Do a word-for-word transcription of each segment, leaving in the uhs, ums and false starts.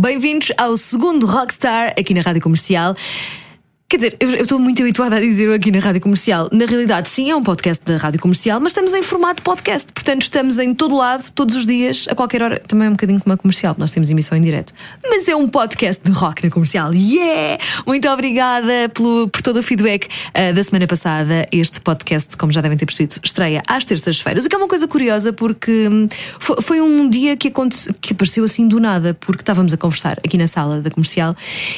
Bem-vindos ao segundo Rockstar aqui na Rádio Comercial. Quer dizer, eu estou muito habituada a dizer aqui na Rádio Comercial. Na realidade, sim, é um podcast da Rádio Comercial, mas estamos em formato podcast. Portanto, estamos em todo lado, todos os dias, a qualquer hora. Também é um bocadinho como a comercial, nós temos emissão em direto. Mas é um podcast de rock na Comercial. Yeah! Muito obrigada pelo, por todo o feedback uh, da semana passada. Este podcast, como já devem ter percebido, estreia às terças-feiras. O que é uma coisa curiosa, porque hum, foi, foi um dia que, aconte, que apareceu assim do nada, porque estávamos a conversar aqui na sala da Comercial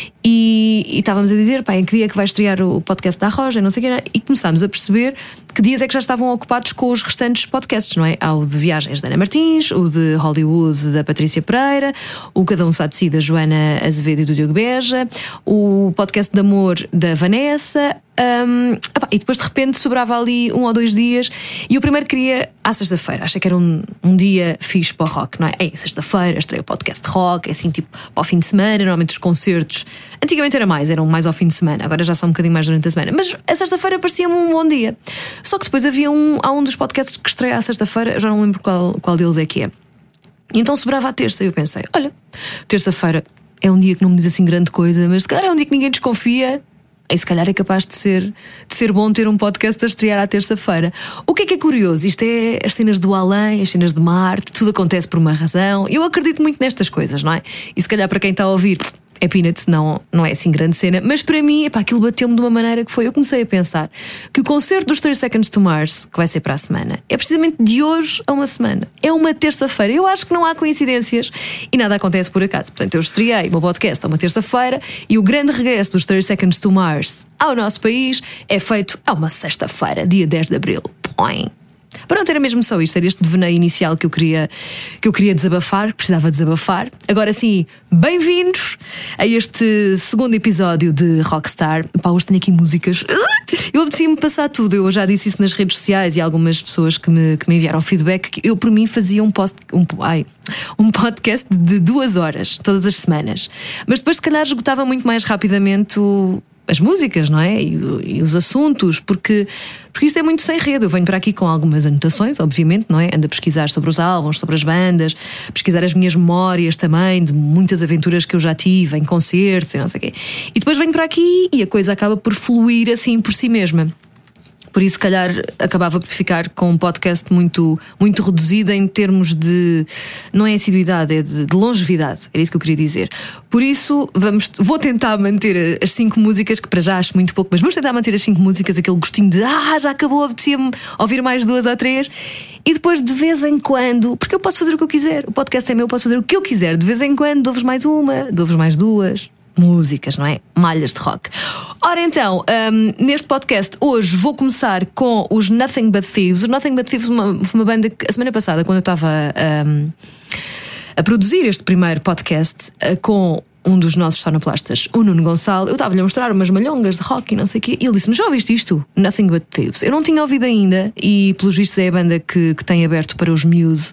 e, e estávamos a dizer, pá, em que dia que vai estrear o podcast da Roja, não sei o que, e começámos a perceber que dias é que já estavam ocupados com os restantes podcasts, não é? Há o de viagens da Ana Martins, o de Hollywood da Patrícia Pereira, o Cada Um Sabe de Si da Joana Azevedo e do Diogo Beja, o podcast de amor da Vanessa. Um, opa, e depois de repente sobrava ali um ou dois dias e eu primeiro queria à sexta-feira, achei que era um, um dia fixe para o rock, não é? É sexta-feira, estreia o podcast de rock, é assim tipo para o fim de semana. Normalmente os concertos antigamente era mais, eram mais ao fim de semana, agora já são um bocadinho mais durante a semana, mas a sexta-feira parecia-me um bom dia. Só que depois havia um, há um dos podcasts que estreia à sexta-feira, eu já não lembro qual, qual deles é que é. E então sobrava a terça e eu pensei, olha, terça-feira é um dia que não me diz assim grande coisa, mas se calhar é um dia que ninguém desconfia. E se calhar é capaz de ser, de ser bom ter um podcast a estrear à terça-feira. O que é que é curioso? Isto é as cenas do além, as cenas de Marte, tudo acontece por uma razão. Eu acredito muito nestas coisas, não é? E se calhar para quem está a ouvir é peanuts, não, não é assim grande cena. Mas para mim, epá, aquilo bateu-me de uma maneira que foi. Eu comecei a pensar que o concerto dos thirty seconds to Mars, que vai ser para a semana, é precisamente de hoje a uma semana. É uma terça-feira. Eu acho que não há coincidências e nada acontece por acaso. Portanto, eu estreiei o meu podcast a uma terça-feira e o grande regresso dos thirty seconds to Mars ao nosso país é feito a uma sexta-feira, dia dez de abril. Põe. Pronto, era mesmo só isto, era este devaneio inicial que eu queria, que eu queria desabafar, que precisava desabafar. Agora sim, bem-vindos a este segundo episódio de Rockstar. Pá, hoje tenho aqui músicas. Eu apetecia-me passar tudo. Eu já disse isso nas redes sociais e algumas pessoas que me, que me enviaram feedback que eu, por mim, fazia um, post, um, ai, um podcast de duas horas todas as semanas. Mas depois, se calhar, esgotava muito mais rapidamente o. As músicas, não é? E, e os assuntos, porque, porque isto é muito sem rede. Eu venho para aqui com algumas anotações, obviamente, não é? Ando a pesquisar sobre os álbuns, sobre as bandas, pesquisar as minhas memórias também de muitas aventuras que eu já tive em concertos e não sei o quê. E depois venho para aqui e a coisa acaba por fluir assim por si mesma. Por isso, se calhar, acabava por ficar com um podcast muito, muito reduzido em termos de. Não é assiduidade, é de, de longevidade. Era isso que eu queria dizer. Por isso, vamos, vou tentar manter as cinco músicas, que para já acho muito pouco, mas vamos tentar manter as cinco músicas, aquele gostinho de ah, já acabou, apetecia-me ouvir mais duas ou três. E depois, de vez em quando, porque eu posso fazer o que eu quiser, o podcast é meu, eu posso fazer o que eu quiser. De vez em quando, dou-vos mais uma, dou-vos mais duas. Músicas, não é? Malhas de rock. Ora então, um, neste podcast hoje vou começar com os Nothing But Thieves. Os Nothing But Thieves, uma, uma banda que a semana passada, quando eu estava um, a produzir este primeiro podcast uh, com um dos nossos sonoplastas, o Nuno Gonçalo, eu estava-lhe a mostrar umas malhongas de rock e não sei o quê, e ele disse-me, já ouviste isto? Nothing But Thieves. Eu não tinha ouvido ainda e pelos vistos é a banda que, que tem aberto para os Muse.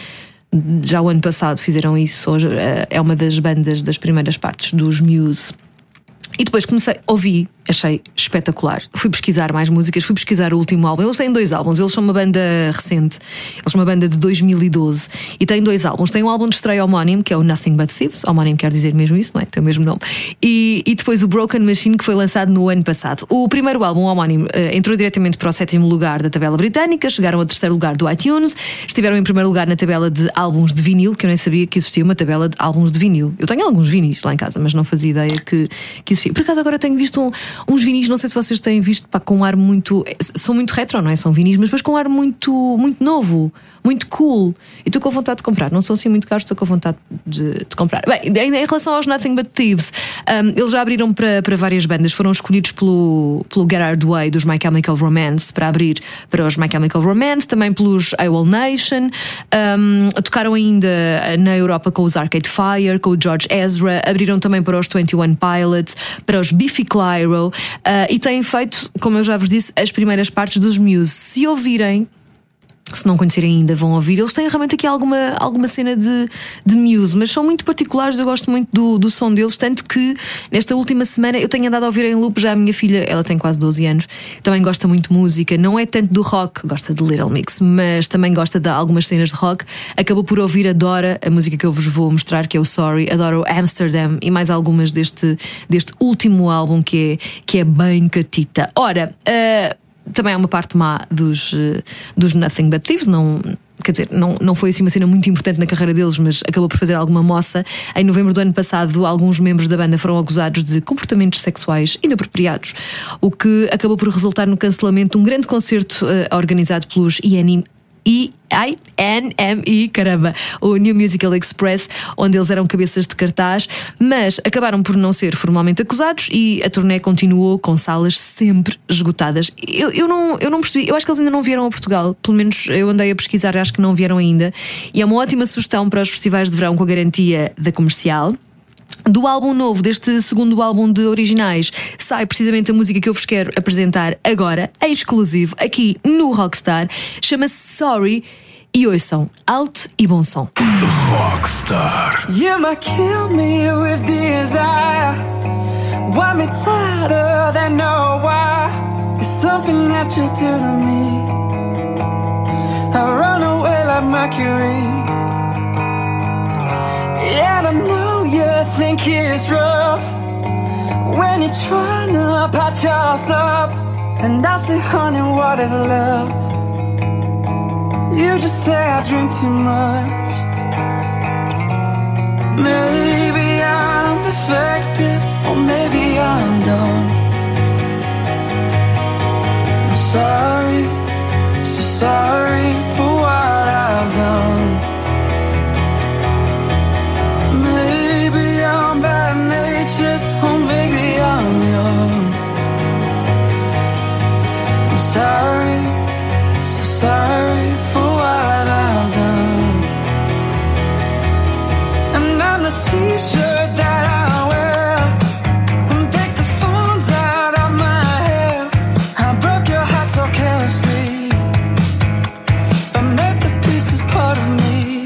Já o ano passado fizeram isso. Hoje é uma das bandas das primeiras partes dos Muse. E depois comecei, ouvi, achei espetacular. Fui pesquisar mais músicas, fui pesquisar o último álbum. Eles têm dois álbuns, eles são uma banda recente. Eles são uma banda de dois mil e doze e têm dois álbuns. Tem um álbum de estreia homónimo, que é o Nothing But Thieves. Homónimo quer dizer mesmo isso, não é? Tem o mesmo nome. E, e depois o Broken Machine, que foi lançado no ano passado. O primeiro álbum homónimo uh, entrou diretamente para o sétimo lugar da tabela britânica. Chegaram ao terceiro lugar do iTunes. Estiveram em primeiro lugar na tabela de álbuns de vinil, que eu nem sabia que existia uma tabela de álbuns de vinil. Eu tenho alguns vinis lá em casa, mas não fazia ideia que, que existia. Por acaso agora tenho visto um, uns vinis, não sei se vocês têm visto, pá, com um ar muito. São muito retro, não é? São vinis, mas depois com um ar muito, muito novo, muito cool. E estou com vontade de comprar. Não sou assim muito caros, estou com vontade de, de comprar. Bem, em, em relação aos Nothing But Thieves, um, eles já abriram para, para várias bandas. Foram escolhidos pelo, pelo Gerard Way dos My Chemical Romance para abrir para os My Chemical Romance, também pelos AWOL Nation. Um, tocaram ainda na Europa com os Arcade Fire, com o George Ezra. Abriram também para os twenty one Pilots, para os Biffy Clyro, uh, e têm feito, como eu já vos disse, as primeiras partes dos Muse. Se ouvirem Se não conhecerem ainda, vão ouvir. Eles têm realmente aqui alguma, alguma cena de, de Muse, mas são muito particulares. Eu gosto muito do, do som deles. Tanto que nesta última semana eu tenho andado a ouvir em loop. Já a minha filha, ela tem quase doze anos, também gosta muito de música. Não é tanto do rock, gosta de Little Mix, mas também gosta de algumas cenas de rock. Acabou por ouvir, adora a música que eu vos vou mostrar, que é o Sorry. Adoro Amsterdam e mais algumas deste, deste último álbum, que é, que é bem catita. Ora, uh, também há uma parte má dos, dos Nothing But Thieves. Não, quer dizer, não, não foi assim uma cena muito importante na carreira deles, mas acabou por fazer alguma moça. Em novembro do ano passado, alguns membros da banda foram acusados de comportamentos sexuais inapropriados, o que acabou por resultar no cancelamento de um grande concerto uh, organizado pelos I N M E I N M E, caramba, o New Musical Express, onde eles eram cabeças de cartaz, mas acabaram por não ser formalmente acusados e a turnê continuou com salas sempre esgotadas. Eu, eu, não, eu não percebi, eu acho que eles ainda não vieram a Portugal, pelo menos eu andei a pesquisar, acho que não vieram ainda, e é uma ótima sugestão para os festivais de verão com a garantia da Comercial. Do álbum novo, deste segundo álbum de originais, sai precisamente a música que eu vos quero apresentar agora, em exclusivo, aqui no Rockstar. Chama-se Sorry. E ouçam, alto e bom som. Rockstar. You might kill me with desire. Want me tighter than no why. It's something that you do to me. I run away like Mercury. Yeah, I know you think it's rough when you're trying to patch us up. And I say, honey, what is love? You just say I drink too much. Maybe I'm defective, or maybe I'm dumb. I'm sorry, so sorry for what I've done. Maybe I'm bad-natured, or maybe I'm young. I'm sorry, so sorry for what I've done. And I'm the t-shirt that I wear, and take the thorns out of my hair. I broke your heart so carelessly, but made the pieces part of me.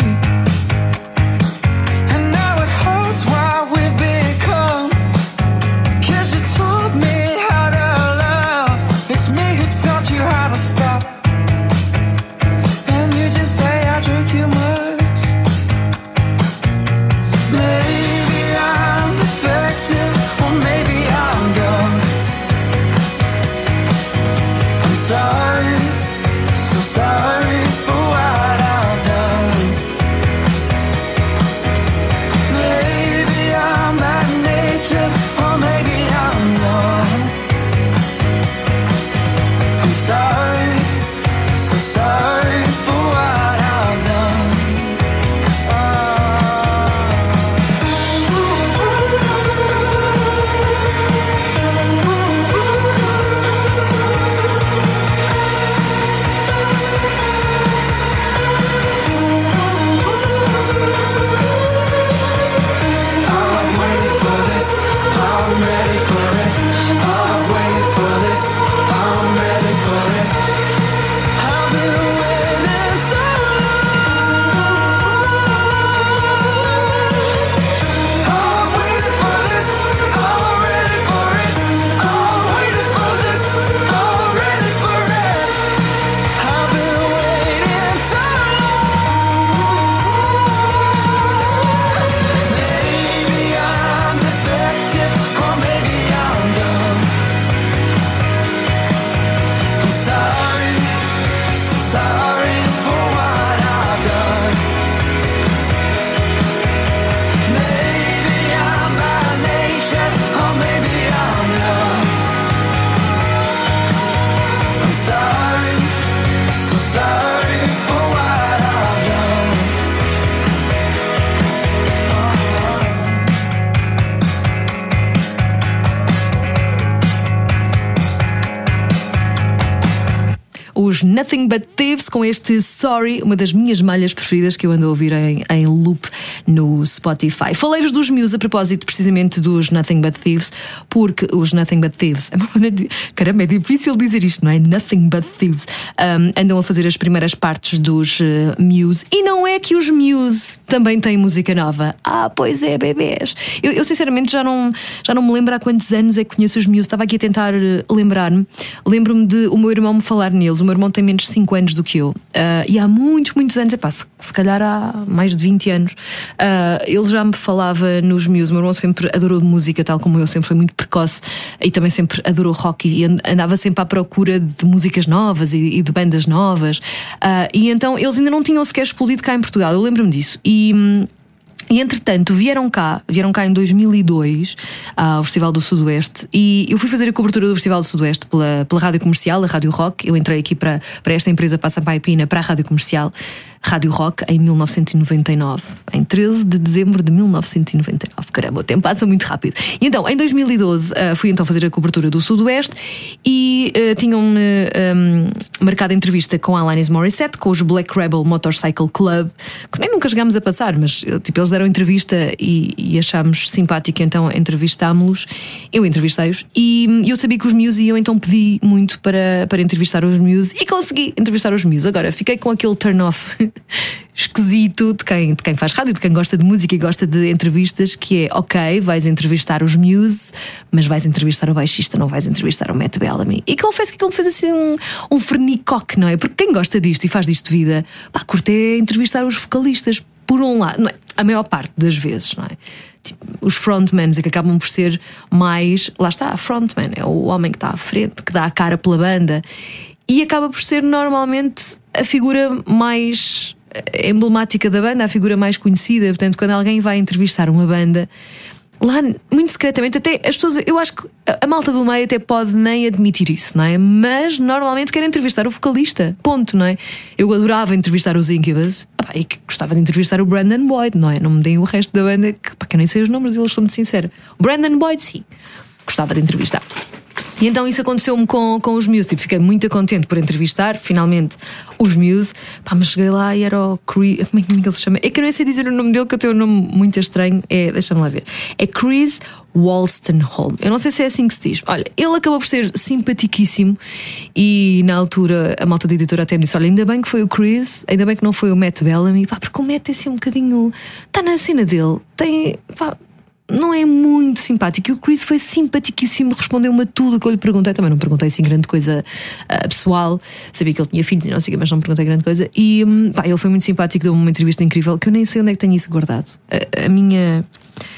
And now it hurts what we've become, 'cause you taught me how to love. It's me who taught you how to stop. And you just say I drink too much. Maybe I'm defective, or maybe I'm dumb. I'm sorry, so sorry for what I've done. Maybe I'm bad nature, or maybe I'm young. I'm sorry, so sorry for what I've done. os Nothing But Thieves com este Sorry, uma das minhas malhas preferidas que eu ando a ouvir em, em loop no Spotify. Falei-vos dos Muse a propósito precisamente dos Nothing But Thieves, porque os Nothing But Thieves, caramba, é difícil dizer isto, não é? Nothing But Thieves um, andam a fazer as primeiras partes dos uh, Muse. E não é que os Muse também têm música nova. Ah, pois é, bebês. Eu, eu sinceramente já não, já não me lembro há quantos anos é que conheço os Muse. Estava aqui a tentar lembrar-me. Lembro-me de o meu irmão me falar neles. O meu irmão tem menos de cinco anos do que eu, uh, e há muitos, muitos anos, epá, se, se calhar há mais de vinte anos, uh, ele já me falava nos Muse. O meu irmão sempre adorou música, tal como eu, sempre foi muito precoce e também sempre adorou rock e andava sempre à procura de músicas novas e, e de bandas novas, uh, e então eles ainda não tinham sequer explodido cá em Portugal. Eu lembro-me disso. E E entretanto vieram cá, vieram cá em dois mil e dois ao Festival do Sudoeste, e eu fui fazer a cobertura do Festival do Sudoeste pela, pela Rádio Comercial, a Rádio Rock. Eu entrei aqui para, para esta empresa, para a Sampaio Pina, para a Rádio Comercial, Rádio Rock, em mil novecentos e noventa e nove, em treze de dezembro de mil novecentos e noventa e nove. Caramba, o tempo passa muito rápido. E então, em dois mil e doze, uh, fui então fazer a cobertura do Sudoeste e uh, tinham-me um, marcado a entrevista com a Alanis Morissette, com os Black Rebel Motorcycle Club, que nem nunca chegámos a passar, mas tipo, eles deram entrevista e, e achámos simpático, então entrevistámos-los. Eu entrevistei-os e eu sabia que os Muse iam, então pedi muito para, para entrevistar os Muse e consegui entrevistar os Muse. Agora, fiquei com aquele turn-off esquisito de quem, de quem faz rádio, de quem gosta de música e gosta de entrevistas, que é, ok, vais entrevistar os Muse, mas vais entrevistar o baixista, não vais entrevistar o Matt Bellamy. E confesso que aquilo me fez assim um, um fernicoque, não é? Porque quem gosta disto e faz disto de vida, pá, curte é entrevistar os vocalistas, por um lado, não é? A maior parte das vezes, não é? Tipo, os frontmans é que acabam por ser mais, lá está, a frontman é o homem que está à frente, que dá a cara pela banda, e acaba por ser normalmente a figura mais emblemática da banda, a figura mais conhecida. Portanto, quando alguém vai entrevistar uma banda, lá, muito secretamente, até as pessoas, eu acho que a malta do meio até pode nem admitir isso, não é? Mas normalmente querem entrevistar o vocalista, ponto, não é? Eu adorava entrevistar os Incubus, e que gostava de entrevistar o Brandon Boyd, não é? Não me deem o resto da banda, que para quem nem sei os nomes deles, sou muito sincera. O Brandon Boyd, sim, gostava de entrevistar. E então isso aconteceu-me com, com os Muse. Tipo, fiquei muito contente por entrevistar finalmente os Muse. Pá, mas cheguei lá e era o Chris. Como é que ele se chama? É que eu não sei dizer o nome dele, que eu tenho um nome muito estranho. É, deixa-me lá ver. É Chris Wolstenholme. Eu não sei se é assim que se diz. Olha, ele acabou por ser simpaticíssimo. E na altura a malta da editora até me disse: olha, ainda bem que foi o Chris, ainda bem que não foi o Matt Bellamy. Pá, porque o Matt é assim um bocadinho, está na cena dele, tem, pá, não é muito simpático. E o Chris foi simpaticíssimo, respondeu-me a tudo o que eu lhe perguntei. Também não perguntei assim grande coisa uh, pessoal. Sabia que ele tinha filhos e não sei o que, mas não perguntei grande coisa. E pá, ele foi muito simpático, deu-me uma entrevista incrível, que eu nem sei onde é que tenho isso guardado. A, a minha...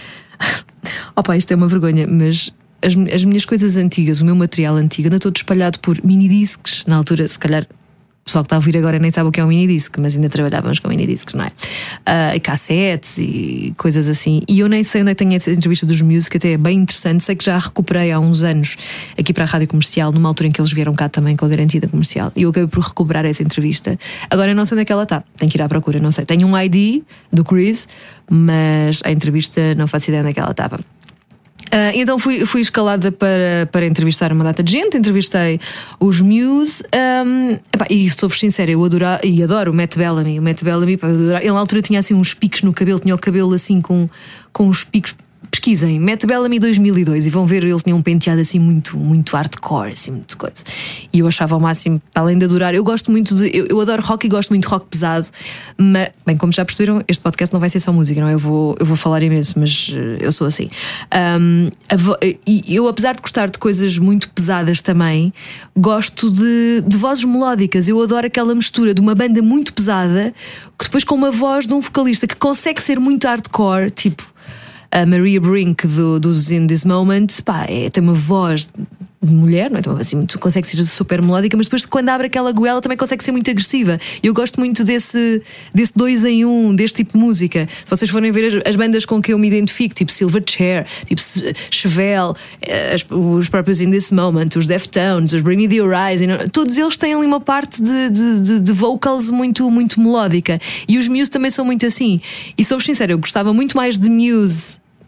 Opa, isto é uma vergonha, mas as, as minhas coisas antigas, o meu material antigo, anda todo espalhado por minidiscs. Na altura, se calhar o pessoal que está a ouvir agora nem sabe o que é um minidisc, mas ainda trabalhávamos com minidiscs, não é? Uh, e cassetes e coisas assim. E eu nem sei onde é que tenho essa entrevista dos Muse, que até é bem interessante. Sei que já a recuperei há uns anos aqui para a Rádio Comercial, numa altura em que eles vieram cá também com a garantia da comercial. E eu acabei por recuperar essa entrevista. Agora eu não sei onde é que ela está, tenho que ir à procura, não sei. Tenho um I D do Chris, mas a entrevista não faço ideia onde é que ela estava. Uh, então fui, fui escalada para, para entrevistar uma data de gente. Entrevistei os Muse, um, epá, e sou-vos sincera, eu adoro, e adoro o Matt Bellamy. O Matt Bellamy, epá, eu adoro, ele na altura tinha assim uns picos no cabelo, tinha o cabelo assim com, com os picos. Pesquisem, Matt Bellamy dois mil e dois e vão ver, ele tinha um penteado assim muito, muito hardcore, assim, muito coisa. E eu achava ao máximo, para além de adorar, eu gosto muito de, eu, eu adoro rock e gosto muito de rock pesado. Mas, bem, como já perceberam, este podcast não vai ser só música, não é? Eu vou, eu vou falar imenso, mas eu sou assim. Um, e eu, apesar de gostar de coisas muito pesadas também, gosto de, de vozes melódicas. Eu adoro aquela mistura de uma banda muito pesada, que depois com uma voz de um vocalista que consegue ser muito hardcore, tipo a Maria Brink do, dos In This Moment, pá, é, tem uma voz de mulher, não é? Então, assim, muito, consegue ser super melódica, mas depois quando abre aquela goela também consegue ser muito agressiva. Eu gosto muito desse, desse dois em um, deste tipo de música. Se vocês forem ver as, as bandas com que eu me identifico, tipo Silverchair, tipo Chevelle, as, os próprios In This Moment, os Deftones, os Bring Me The Horizon, todos eles têm ali uma parte de, de, de, de vocals muito, muito melódica. E os Muse também são muito assim. E sou-vos sincera, eu gostava muito mais de Muse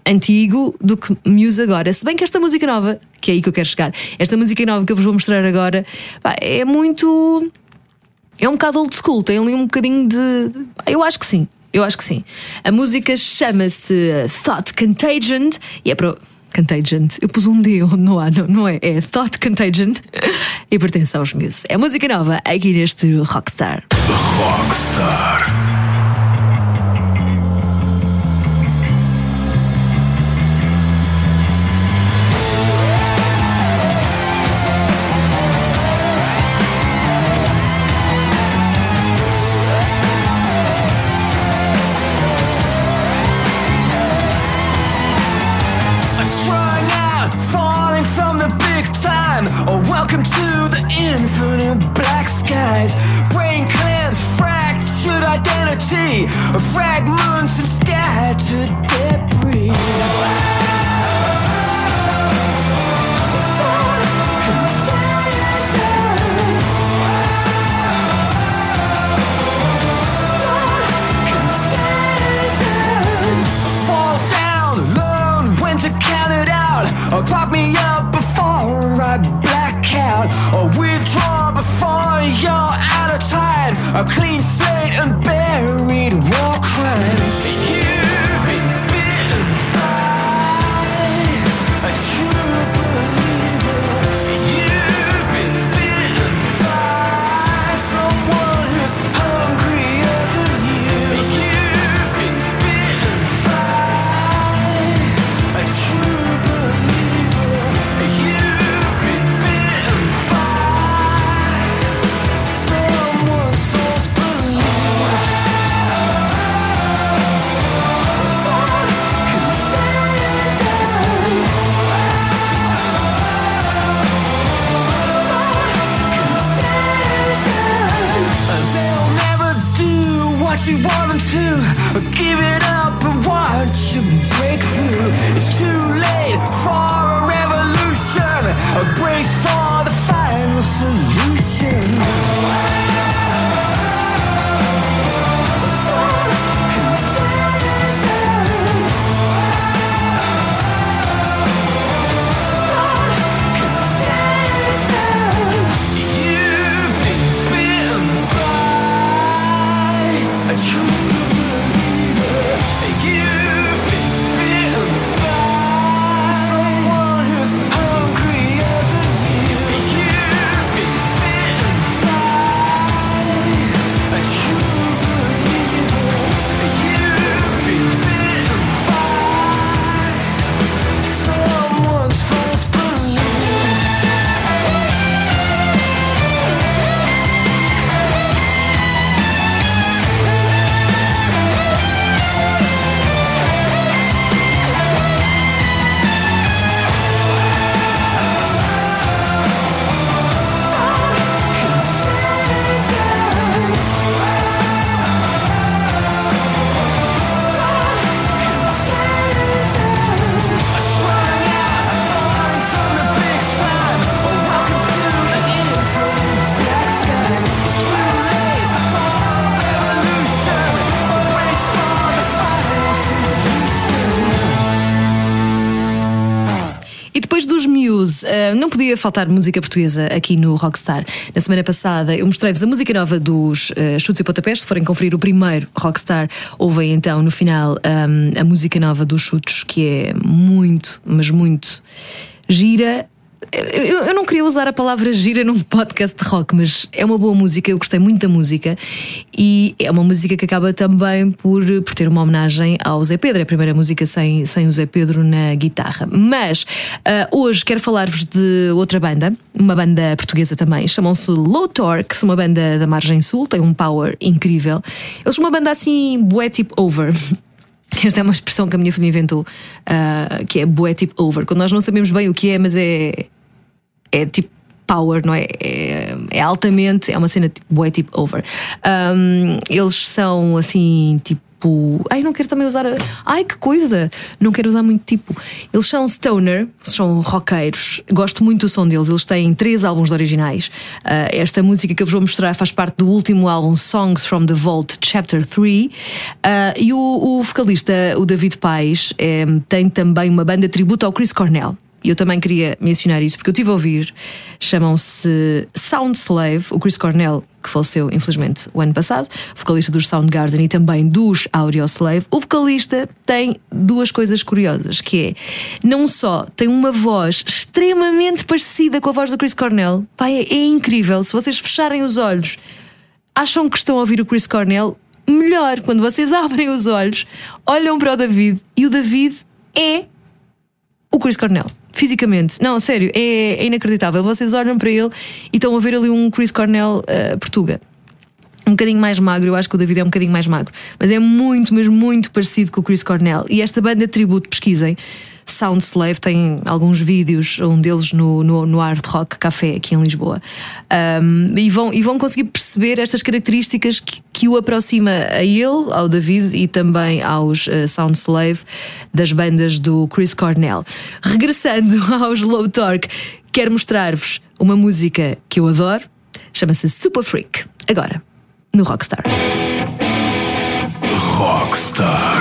antigo do que Muse agora. Se bem que esta música nova, que é aí que eu quero chegar, esta música nova que eu vos vou mostrar agora, pá, é muito. É um bocado old school, tem ali um bocadinho de. Eu acho que sim, eu acho que sim. A música chama-se Thought Contagion e é para. Contagion, eu pus um D onde não há, não, não é? É Thought Contagion e pertence aos Muse. É música nova aqui neste Rockstar. Rockstar. Oh, welcome to the infinite black skies. Brain cleanse, fractured identity, fragments and scattered debris. Fall down, learn when to count it out, or prop me up before I black out, or withdraw before you're out of time. A clean slate and buried war crimes. You've been bitten by a true believer. You've been bitten by someone who's hungrier than you. You've been bitten by a true believer. You've been bitten by someone's false beliefs. Thought contagion. Thought contagion. They'll never do what you want them to. Give it up and watch you break through. It's too late for a revolution. Brace for the final solution. Thought contagion. Thought contagion. You've been bitten by a true believer. You've been bitten by someone who's hungrier than you. You've been bitten by a true believer. You've been bitten by someone's false beliefs. E depois dos Muse, uh, não podia faltar música portuguesa aqui no Rockstar. Na semana passada eu mostrei-vos a música nova dos uh, Chutes e Pontapés. Se forem conferir o primeiro Rockstar, ouvem então no final um, a música nova dos Chutes, que é muito, mas muito gira. Eu, eu não queria usar a palavra gira num podcast de rock, mas é uma boa música, eu gostei muito da música. E é uma música que acaba também por, por ter uma homenagem ao Zé Pedro. É a primeira música sem, sem o Zé Pedro na guitarra. Mas uh, hoje quero falar-vos de outra banda, uma banda portuguesa também. Chamam-se Low Torque, são uma banda da Margem Sul, tem um power incrível. Eles são uma banda assim, bué tipo over. Esta é uma expressão que a minha filha inventou, uh, que é bué tipo over. Quando nós não sabemos bem o que é, mas é, é tipo power, não é? É, é altamente, é uma cena tipo bué tipo over. Um, eles são assim, tipo tipo. Ai, não quero também usar. A... Ai, que coisa! Não quero usar muito tipo. Eles são stoner, são roqueiros. Gosto muito do som deles. Eles têm três álbuns originais. Uh, esta música que eu vos vou mostrar faz parte do último álbum, Songs from the Vault, Chapter três. Uh, e o, o vocalista, o David Paes, é, tem também uma banda tributo ao Chris Cornell. E eu também queria mencionar isso porque eu estive a ouvir. Chamam-se Soundslave. O Chris Cornell, que faleceu infelizmente o ano passado, vocalista dos Soundgarden e também dos Audioslave. O vocalista tem duas coisas curiosas, que é, não só tem uma voz extremamente parecida com a voz do Chris Cornell. Pai, é, é incrível. Se vocês fecharem os olhos, acham que estão a ouvir o Chris Cornell, melhor, quando vocês abrem os olhos, olham para o David e o David é o Chris Cornell. Fisicamente, não, sério, é, é inacreditável. Vocês olham para ele e estão a ver ali um Chris Cornell uh, Portuga. Um bocadinho mais magro, eu acho que o David é um bocadinho mais magro, mas é muito, mas muito parecido com o Chris Cornell. E esta banda de tributo, pesquisem, Soundslave, tem alguns vídeos, um deles no, no, no Hard Rock Café aqui em Lisboa, um, e, vão, e vão conseguir perceber estas características que, que o aproxima a ele, ao David e também aos uh, Soundslave das bandas do Chris Cornell. Regressando aos Low Torque, quero mostrar-vos uma música que eu adoro, chama-se Super Freak, agora no Rockstar. Rockstar.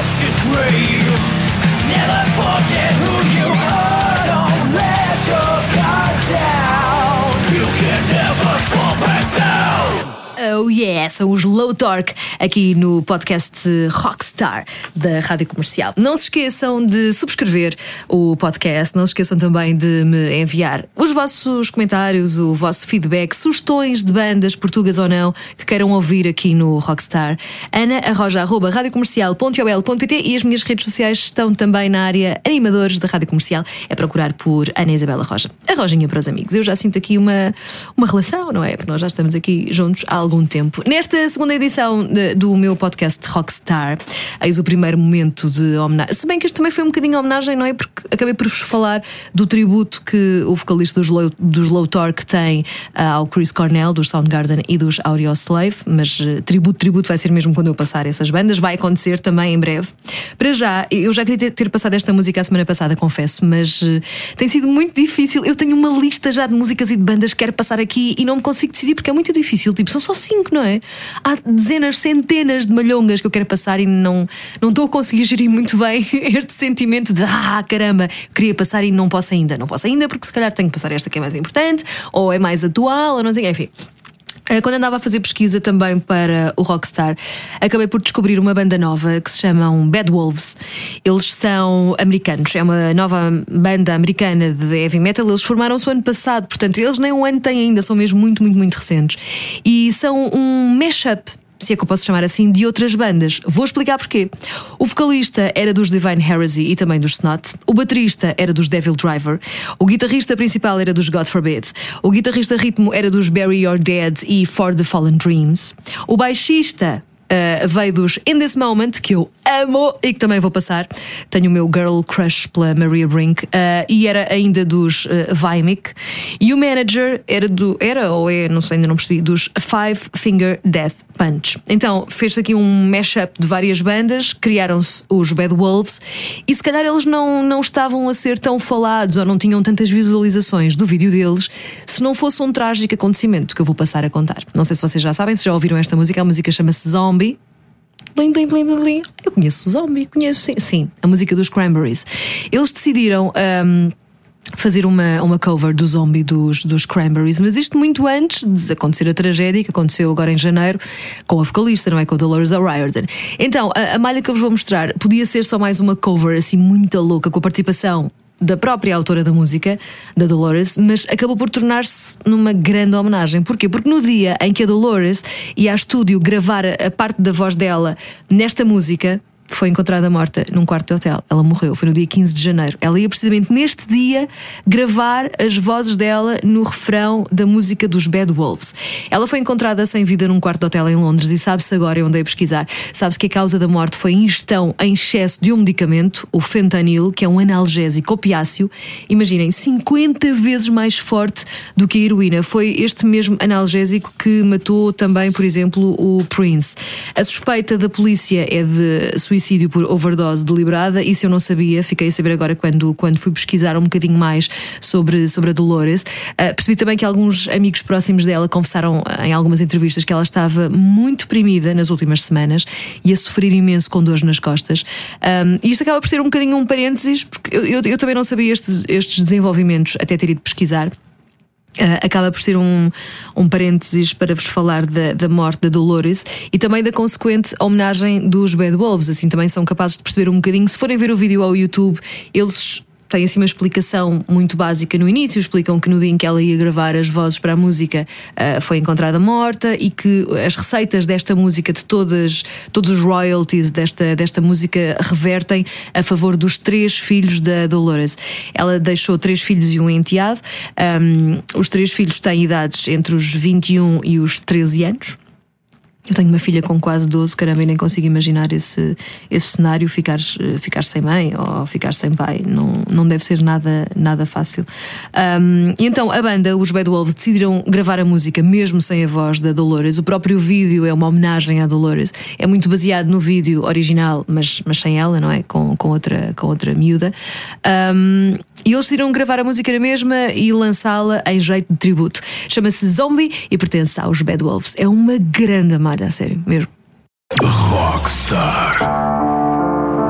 catch your grave. Never forget who you are. Don't let your guard down. You can never fall back down. Oh yeah, são os Low Torque aqui no podcast Rockstar da Rádio Comercial. Não se esqueçam de subscrever o podcast, não se esqueçam também de me enviar os vossos comentários, o vosso feedback, sugestões de bandas, portuguesas ou não, que queiram ouvir aqui no Rockstar. Ana arroja arroba radiocomercial ponto ol ponto pt e as minhas redes sociais estão também na área animadores da Rádio Comercial. É procurar por Ana Isabela Roja, a Rojinha para os amigos. Eu já sinto aqui uma, uma relação, não é? Porque nós já estamos aqui juntos há algum tempo. Nesta segunda edição de, do meu podcast Rockstar, eis o primeiro momento de homenagem. Se bem que este também foi um bocadinho homenagem, não é? Porque acabei por vos falar do tributo que o vocalista dos Low, dos Low Torque tem uh, ao Chris Cornell, dos Soundgarden e dos Audioslave. Mas uh, tributo, tributo vai ser mesmo quando eu passar essas bandas. Vai acontecer também em breve. Para já, eu já queria ter, ter passado esta música a semana passada, confesso, mas uh, tem sido muito difícil. Eu tenho uma lista já de músicas e de bandas que quero passar aqui e não me consigo decidir porque é muito difícil. Tipo, são só cinco, não é? Há dezenas, centenas de malhongas que eu quero passar e não, não estou a conseguir gerir muito bem este sentimento de ah, caramba, queria passar e não posso ainda. Não posso ainda porque se calhar tenho que passar esta que é mais importante ou é mais atual, ou não sei, enfim. Quando andava a fazer pesquisa também para o Rockstar, acabei por descobrir uma banda nova que se chamam Bad Wolves. Eles são americanos, é uma nova banda americana de heavy metal. Eles formaram-se o ano passado, portanto eles nem um ano têm ainda, são mesmo muito, muito, muito recentes. E são um mashup, se é que eu posso chamar assim, de outras bandas. Vou explicar porquê. O vocalista era dos Divine Heresy e também dos Snot. O baterista era dos Devil Driver. O guitarrista principal era dos God Forbid. O guitarrista ritmo era dos Bury Your Dead e For the Fallen Dreams. O baixista Uh, veio dos In This Moment, que eu amo e que também vou passar. Tenho o meu girl crush pela Maria Brink, uh, e era ainda dos uh, Vimic. E o manager era do era ou é, não sei, ainda não percebi, dos Five Finger Death Punch. Então fez-se aqui um mashup de várias bandas, criaram-se os Bad Wolves e se calhar eles não, não estavam a ser tão falados ou não tinham tantas visualizações do vídeo deles se não fosse um trágico acontecimento que eu vou passar a contar. Não sei se vocês já sabem, se já ouviram esta música. A música chama-se Zombie. Blim, blim, blim, blim. Eu conheço o Zombie, conheço sim, sim, a música dos Cranberries. Eles decidiram um, fazer uma, uma cover do Zombie dos, dos Cranberries, mas isto muito antes de acontecer a tragédia que aconteceu agora em janeiro com a vocalista, não é? Com a Dolores O'Riordan. Então, a, a malha que eu vos vou mostrar podia ser só mais uma cover assim muito louca, com a participação da própria autora da música, da Dolores, mas acabou por tornar-se numa grande homenagem. Porquê? Porque no dia em que a Dolores ia ao estúdio gravar a parte da voz dela nesta música, foi encontrada morta num quarto de hotel. Ela morreu, foi no dia quinze de janeiro. Ela ia precisamente neste dia gravar as vozes dela no refrão da música dos Bad Wolves. Ela foi encontrada sem vida num quarto de hotel em Londres e sabe-se agora, eu andei a pesquisar, sabe-se que a causa da morte foi ingestão em excesso de um medicamento, o fentanil, que é um analgésico opiáceo, imaginem, cinquenta vezes mais forte do que a heroína. Foi este mesmo analgésico que matou também, por exemplo, o Prince. A suspeita da polícia é de suicídio por overdose deliberada. Isso eu não sabia, fiquei a saber agora quando, quando fui pesquisar um bocadinho mais sobre, sobre a Dolores. Uh, percebi também que alguns amigos próximos dela confessaram em algumas entrevistas que ela estava muito deprimida nas últimas semanas e a sofrer imenso com dores nas costas. Um, e isto acaba por ser um bocadinho um parênteses, porque eu, eu, eu também não sabia estes, estes desenvolvimentos até ter ido pesquisar. Uh, acaba por ser um, um parênteses para vos falar da, da morte da Dolores e também da consequente homenagem dos Bad Wolves. Assim também são capazes de perceber um bocadinho. Se forem ver o vídeo ao YouTube, eles têm assim uma explicação muito básica no início. Explicam que no dia em que ela ia gravar as vozes para a música uh, foi encontrada morta e que as receitas desta música, de todas, todos os royalties desta, desta música revertem a favor dos três filhos da Dolores. Ela deixou três filhos e um enteado. Um, os três filhos têm idades entre os vinte e um e os treze anos. Eu tenho uma filha com quase doze, caramba, e nem consigo imaginar esse, esse cenário, ficar, ficar sem mãe ou ficar sem pai. Não, não deve ser nada, nada fácil. Um, e então a banda, os Bad Wolves, decidiram gravar a música mesmo sem a voz da Dolores. O próprio vídeo é uma homenagem à Dolores. É muito baseado no vídeo original, mas, mas sem ela, não é? Com, com, outra, com outra miúda. Um, e eles decidiram gravar a música na mesma e lançá-la em jeito de tributo. Chama-se Zombie e pertence aos Bad Wolves. É uma grande malha, a sério, mesmo. Rockstar.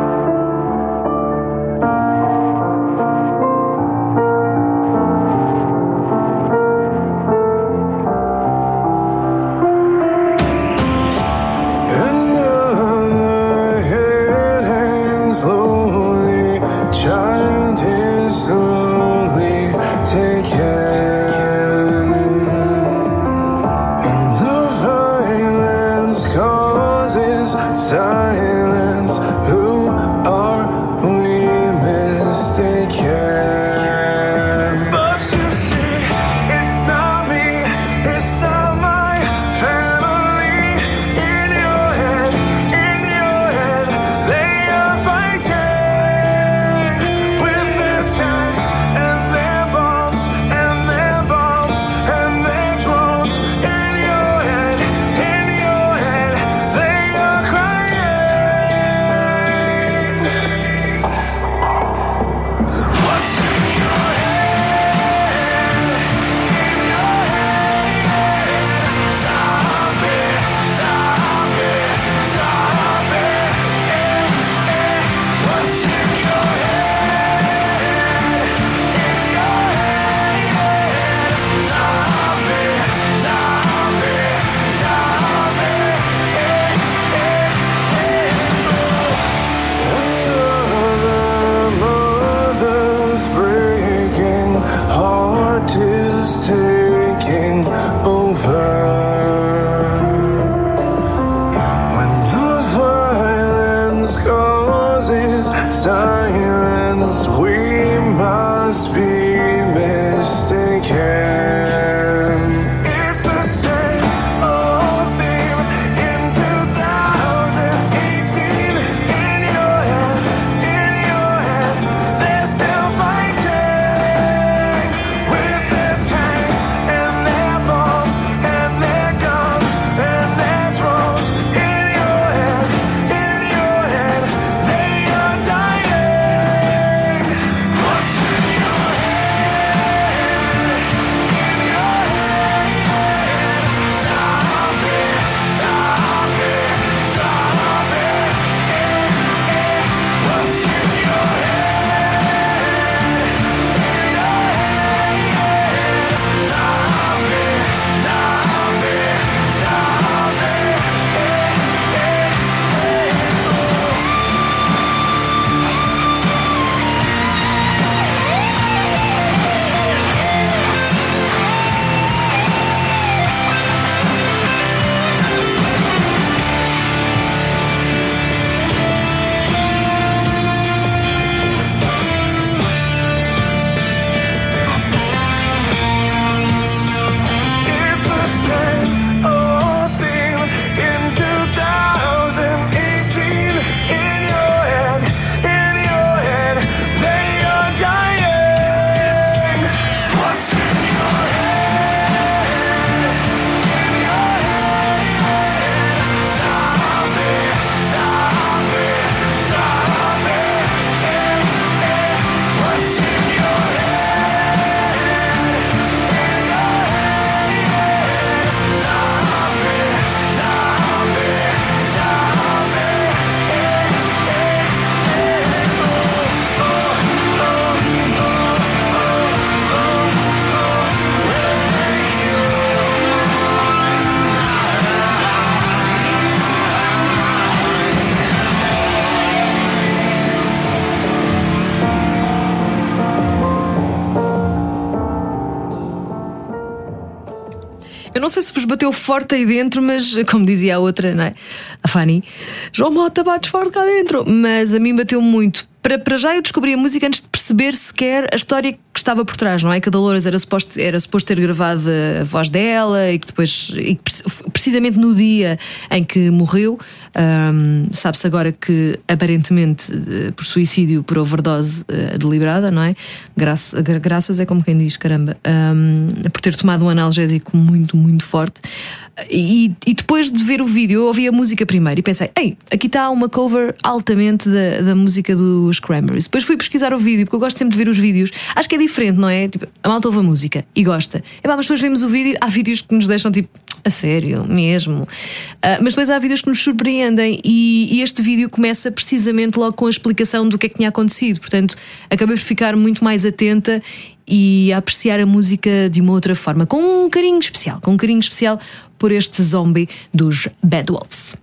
não sei se vos bateu forte aí dentro, mas como dizia a outra, não é? A Fanny, João Mota, bates forte cá dentro. Mas a mim bateu muito. Para, para já eu descobri a música antes de perceber sequer a história que estava por trás, não é? Que a Dolores era suposto, era suposto ter gravado a voz dela e que depois, e que precisamente no dia em que morreu, um, sabe-se agora que aparentemente por suicídio, por overdose uh, deliberada, não é? Graças, graças é como quem diz, caramba, um, por ter tomado um analgésico muito, muito forte. E, e depois de ver o vídeo, eu ouvi a música primeiro e pensei, ei, aqui está uma cover altamente da, da música dos Cranberries. Depois fui pesquisar o vídeo, porque eu gosto sempre de ver os vídeos. Acho que é diferente, não é? Tipo, a malta ouve a música e gosta. E, pá, mas depois vemos o vídeo, há vídeos que nos deixam tipo, a sério, mesmo. Uh, mas depois há vídeos que nos surpreendem e, e este vídeo começa precisamente logo com a explicação do que é que tinha acontecido. Portanto, acabei por ficar muito mais atenta e a apreciar a música de uma outra forma, com um carinho especial, com um carinho especial por este zombie dos Bad Wolves.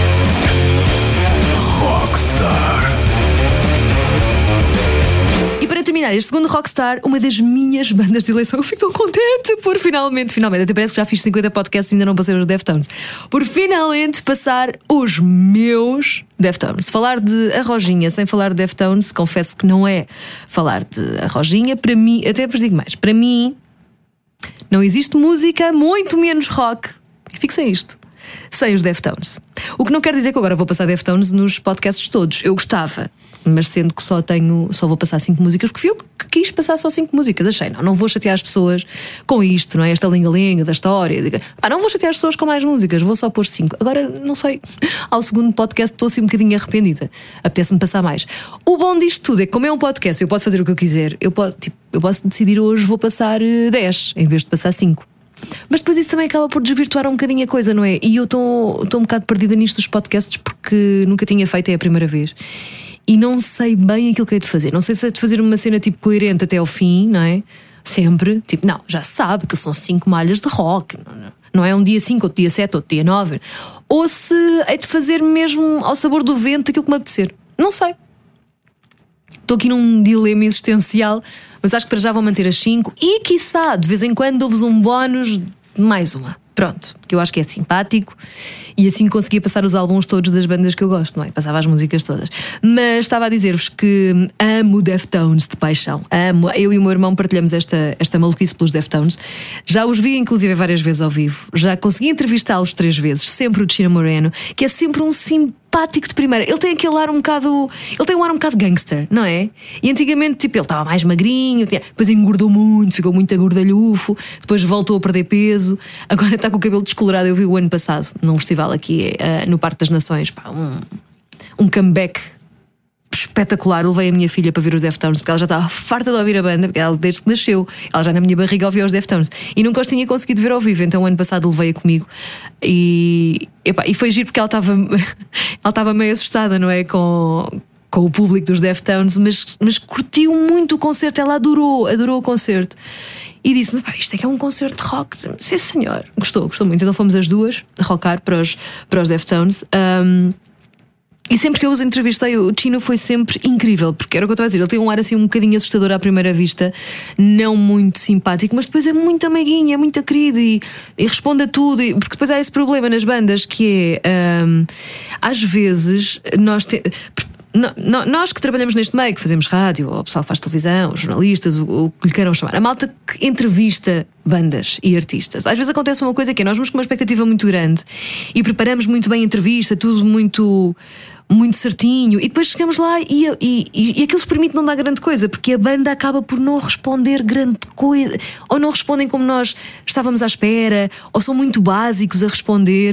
Rockstar. E para terminar, este segundo Rockstar, uma das minhas bandas de eleição. Eu fico tão contente por finalmente, finalmente, até parece que já fiz cinquenta podcasts e ainda não passei os Deftones. Por finalmente passar os meus Deftones. Falar de A Roginha sem falar de Deftones, confesso que não é falar de A Roginha. Para mim, até vos digo mais, para mim não existe música, muito menos rock, e fixem isto, sem os Deftones. O que não quer dizer que agora vou passar Deftones nos podcasts todos. Eu gostava, mas sendo que só tenho, só vou passar cinco músicas, porque fui eu que quis passar só cinco músicas. Achei, não, não vou chatear as pessoas com isto, não é? Esta linga-linga da história. Ah, não vou chatear as pessoas com mais músicas, vou só pôr cinco. Agora, não sei, ao segundo podcast estou assim um bocadinho arrependida. Apetece-me passar mais. O bom disto tudo é que, como é um podcast, eu posso fazer o que eu quiser. Eu posso, tipo, eu posso decidir hoje vou passar dez em vez de passar cinco. Mas depois isso também acaba por desvirtuar um bocadinho a coisa, não é? E eu estou um bocado perdida nisto dos podcasts porque nunca tinha feito, é a primeira vez. E não sei bem aquilo que é de fazer. Não sei se é de fazer uma cena tipo coerente até ao fim, não é? Sempre, tipo, não, já se sabe que são cinco malhas de rock, não, não é um dia cinco, outro dia sete, outro dia nove. Ou se é de fazer mesmo ao sabor do vento aquilo que me apetecer. Não sei. Estou aqui num dilema existencial, mas acho que para já vou manter as cinco. E quiçá, de vez em quando dou-vos um bónus de mais uma. Pronto, que eu acho que é simpático. E assim conseguia passar os álbuns todos das bandas que eu gosto, não é? Passava as músicas todas. Mas estava a dizer-vos que amo Deftones de paixão. Amo. Eu e o meu irmão partilhamos esta, esta maluquice pelos Deftones. Já os vi inclusive várias vezes ao vivo. Já consegui entrevistá-los três vezes. Sempre o Chino Moreno, que é sempre um simpático de primeira. Ele tem aquele ar um bocado... Ele tem um ar um bocado gangster, não é? E antigamente, tipo, ele estava mais magrinho, tinha... depois engordou muito, ficou muito agordalhufo, depois voltou a perder peso, agora está com o cabelo descolorado. Eu vi o ano passado num festival aqui uh, no Parque das Nações. Pá, um, um comeback espetacular. Levei a minha filha para ver os Deftones porque ela já estava farta de ouvir a banda, porque ela desde que nasceu, ela já na minha barriga ouvia os Deftones e nunca os tinha conseguido ver ao vivo. Então o ano passado levei-a comigo e, epá, e foi giro porque ela estava ela estava meio assustada, não é? Com, com o público dos Deftones, mas, mas curtiu muito o concerto. Ela adorou, adorou o concerto e disse-me, pá, isto é que é um concerto de rock. Sim senhor, gostou, gostou muito. Então fomos as duas a rockar para os, para os Deftones. um, E sempre que eu os entrevistei, o Chino foi sempre incrível, porque era o que eu estava a dizer, ele tem um ar assim um bocadinho assustador à primeira vista, não muito simpático, mas depois é muito ameiguinho, é muito querido e, e responde a tudo. E, porque depois há esse problema nas bandas que é, um, às vezes nós te, no, nós que trabalhamos neste meio, que fazemos rádio, ou o pessoal que faz televisão, os jornalistas, o, o que lhe queiram chamar, a malta que entrevista bandas e artistas, às vezes acontece uma coisa que é, nós vamos com uma expectativa muito grande e preparamos muito bem a entrevista, tudo muito muito certinho, e depois chegamos lá e, e, e, e aquilo permite não dar grande coisa, porque a banda acaba por não responder grande coisa, ou não respondem como nós estávamos à espera, ou são muito básicos a responder.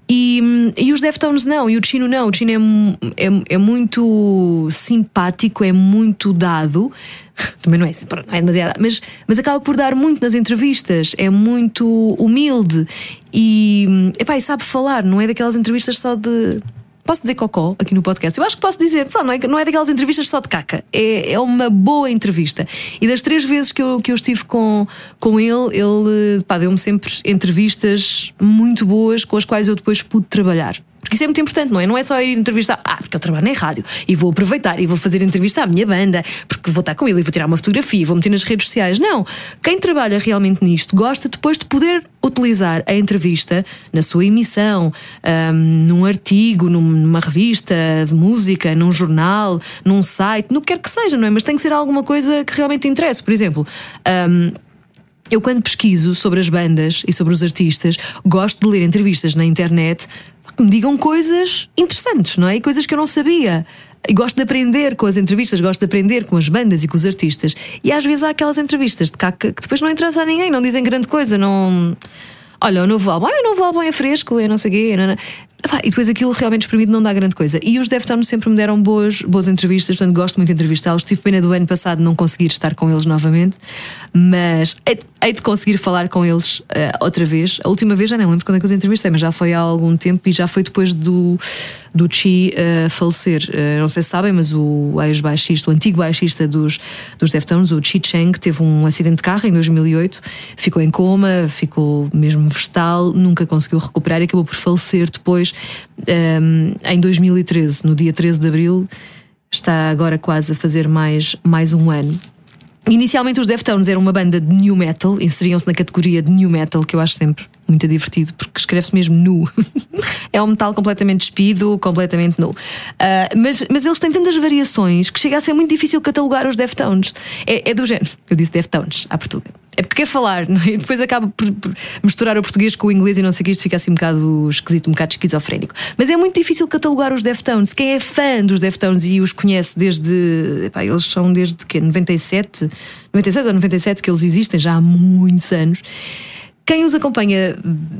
E, e os Deftones não, e o Chino não. O Chino é, é, é muito simpático, é muito dado. Também não é, não é demasiado, mas, mas acaba por dar muito nas entrevistas, é muito humilde e, epá, e sabe falar, não é daquelas entrevistas só de... Posso dizer cocó aqui no podcast? Eu acho que posso dizer, pronto, não é, não é daquelas entrevistas só de caca. É, é uma boa entrevista. E das três vezes que eu, que eu estive com, com ele, ele pá, deu-me sempre entrevistas muito boas com as quais eu depois pude trabalhar. Porque isso é muito importante, não é? Não é só ir entrevistar, ah, porque eu trabalho na rádio e vou aproveitar e vou fazer entrevista à minha banda, porque vou estar com ele e vou tirar uma fotografia e vou meter nas redes sociais. Não, quem trabalha realmente nisto gosta depois de poder utilizar a entrevista na sua emissão, um, num artigo, numa revista de música, num jornal, num site, no que quer que seja, não é? Mas tem que ser alguma coisa que realmente interesse. Por exemplo, um, eu quando pesquiso sobre as bandas e sobre os artistas, gosto de ler entrevistas na internet que me digam coisas interessantes, não é? E coisas que eu não sabia. E gosto de aprender com as entrevistas, gosto de aprender com as bandas e com os artistas. E às vezes há aquelas entrevistas de caca que depois não interessa a ninguém, não dizem grande coisa, não... Olha, o novo álbum, ah, o novo álbum é fresco, é não sei o quê, não, não. E depois aquilo realmente espremido não dá grande coisa. E os Deftones sempre me deram boas, boas entrevistas, portanto gosto muito de entrevistá-los. Tive pena do ano passado não conseguir estar com eles novamente, mas hei, hei de conseguir falar com eles uh, outra vez. A última vez já nem lembro quando é que os entrevistei, mas já foi há algum tempo e já foi depois do, do Chi uh, falecer. Uh, não sei se sabem, mas o ex-baixista, o antigo baixista dos, dos Deftones, o Chi Cheng, teve um acidente de carro em dois mil e oito, ficou em coma, ficou mesmo vegetal, nunca conseguiu recuperar e acabou por falecer depois. Um, em dois mil e treze, no dia treze de abril, está agora quase a fazer mais, mais um ano. Inicialmente os Deftones eram uma banda de new metal, inseriam-se na categoria de new metal, que eu acho sempre muito divertido, porque escreve-se mesmo nu. É um metal completamente despido, completamente nu. Uh, mas, mas eles têm tantas variações que chega a ser muito difícil catalogar os Deftones. É, é do género, eu disse Deftones à portuguesa. É porque quer falar, não é? E depois acaba por, por misturar o português com o inglês e não sei o que, isto fica assim um bocado esquisito, um bocado esquizofrénico. Mas é muito difícil catalogar os Deftones. Quem é fã dos Deftones e os conhece desde... Epá, eles são desde quê? noventa e sete? noventa e seis ou noventa e sete que eles existem já há muitos anos. Quem os acompanha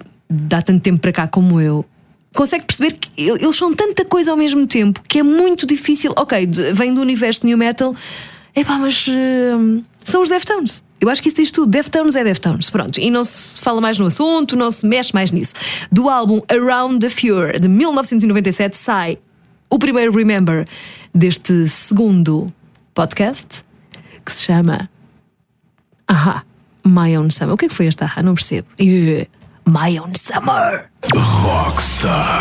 dá tanto tempo para cá como eu consegue perceber que eles são tanta coisa ao mesmo tempo que é muito difícil. Ok, vem do universo de new metal, epá, mas uh, são os Deftones. Eu acho que isso diz tudo. Deftones é Deftones, pronto. E não se fala mais no assunto, não se mexe mais nisso. Do álbum Around the Fure de mil novecentos e noventa e sete sai o primeiro Remember deste segundo podcast, que se chama Aha, My Own Summer. O que é que foi esta Aha? Não percebo. Yeah. My Own Summer. Rockstar.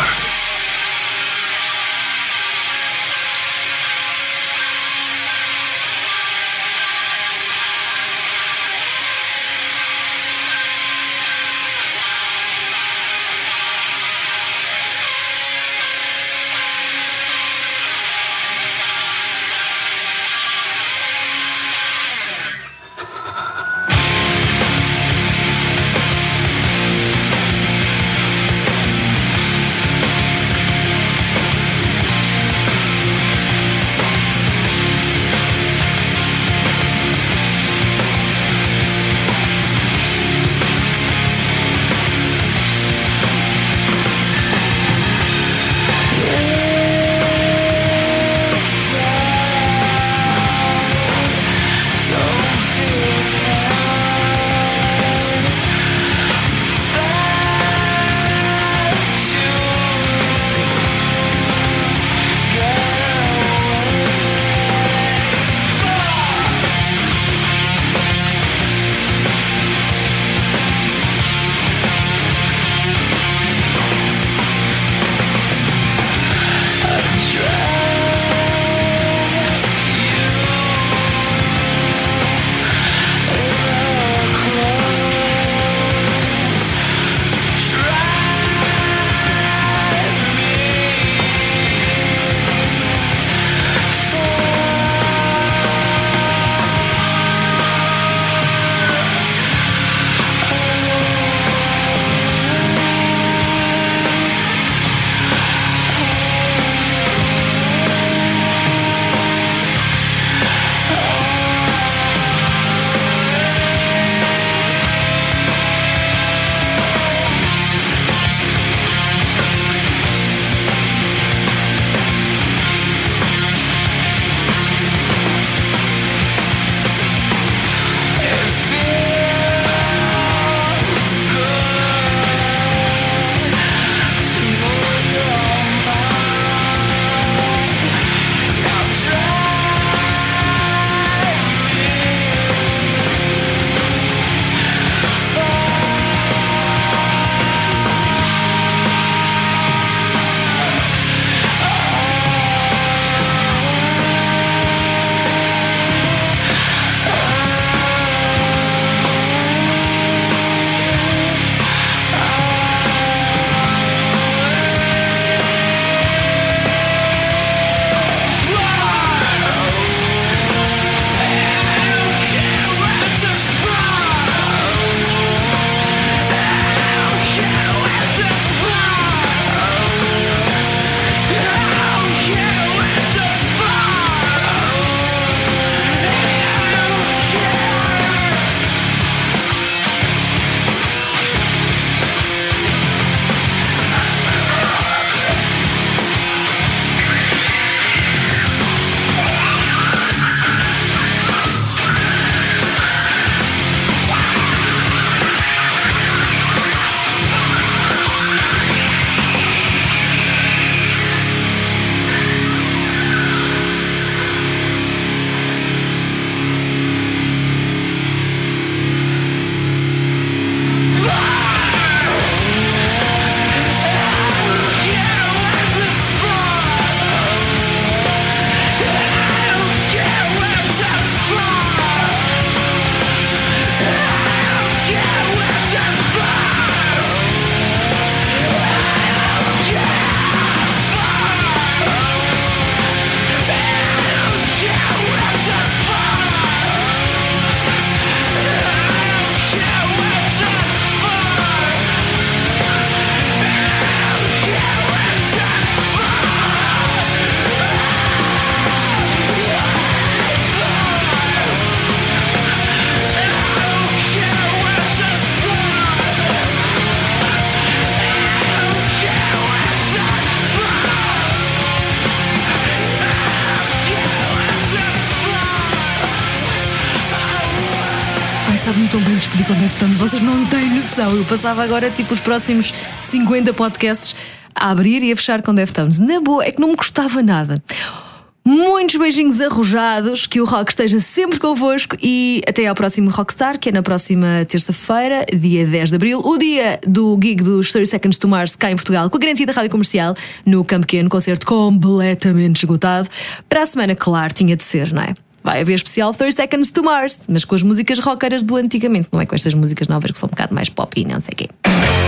Ai, sabe-me tão bem despedir com Deftones. Vocês não têm noção. Eu passava agora tipo os próximos cinquenta podcasts a abrir e a fechar com Deftones. Na boa, é que não me custava nada. Muitos beijinhos arrojados, que o rock esteja sempre convosco e até ao próximo Rockstar, que é na próxima terça-feira, dia dez de abril, o dia do gig dos thirty seconds to Mars cá em Portugal, com a garantia da Rádio Comercial, no Campo Pequeno, concerto completamente esgotado. Para a semana, claro, tinha de ser, não é? Vai haver especial thirty seconds to Mars, mas com as músicas rockeiras do antigamente, não é com estas músicas novas que são um bocado mais pop e não sei o quê.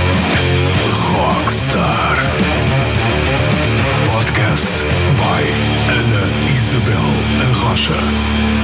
Rockstar Podcast by Ana Isabel Arrocha.